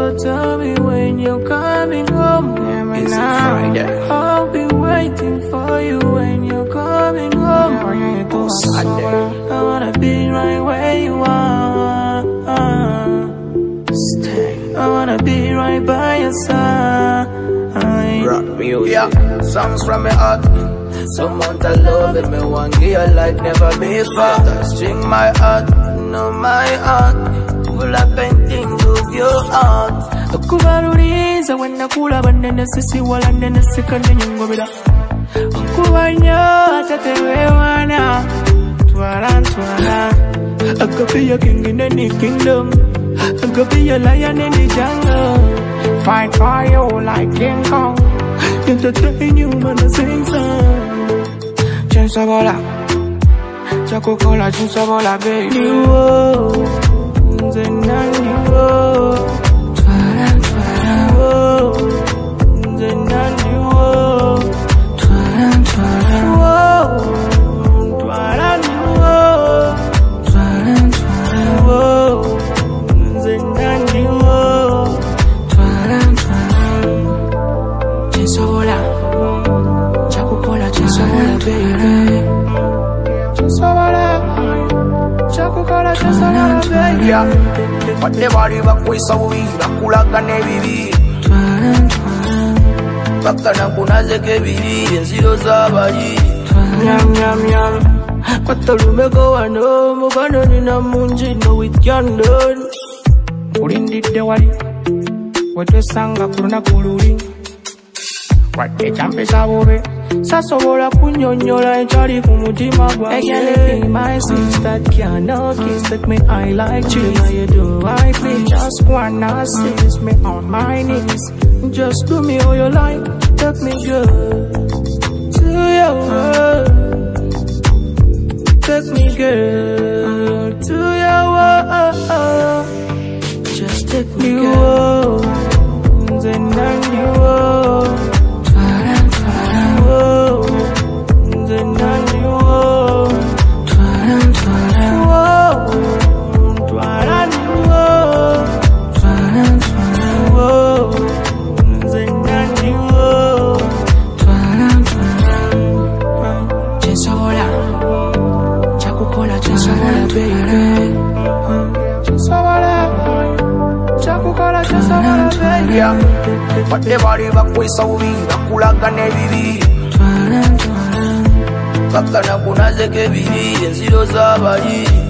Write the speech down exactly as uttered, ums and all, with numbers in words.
So tell me when you're coming home. Yeah, it's Friday. I'll be waiting for you when you're coming home. Yeah, oh, Sunday. I wanna be right where you are. Stay. I wanna be right by your side. Rock music. Yeah, songs from my heart. Someone to love it, me one gear like never before. String my heart, know my heart, full of paintings of your heart. Okubaluliza when nakula banene sisi wala nene sikane nyongobera. Okubanya tatewe wana, twala twala. I could be a king in any kingdom. I could be a lion in the jungle. Fight for you like King Kong. Entertain you when I sing song. Chinsa bola, Choco Cola, chinsa bola, baby. You oh, Zenan you oh, Twaran Twaran oh, Zenan you oh, Twaran Twaran oh, Twaran you oh, Twaran Twaran oh, Zenan you oh, Twaran Twaran. Chinsa bola, Choco Cola, chinsa bola, baby. Yeah, whatever you back with so we bakulaga nebibi. Bakana kunaze kebiri enziro zabayi. Nyam nyam nyam. Kwatolumeko wano mugano nina munji no with yandon. Ulindi dewali, wetesanga kuruna kululi. Wate champe sabore. Sasobola kunyonyola enchali kumutima gwange. Girl, be my sister, cannot kiss. Take me I like you. How you do I please? Just wanna assist me on my knees. Just do me all you like. Take me good to your world. Take me girl to your world. Just take me girl. Then I you yeah, whatever you back with so we bakulaga nebibi. Bakana kunaze kebiri enziro zabayi.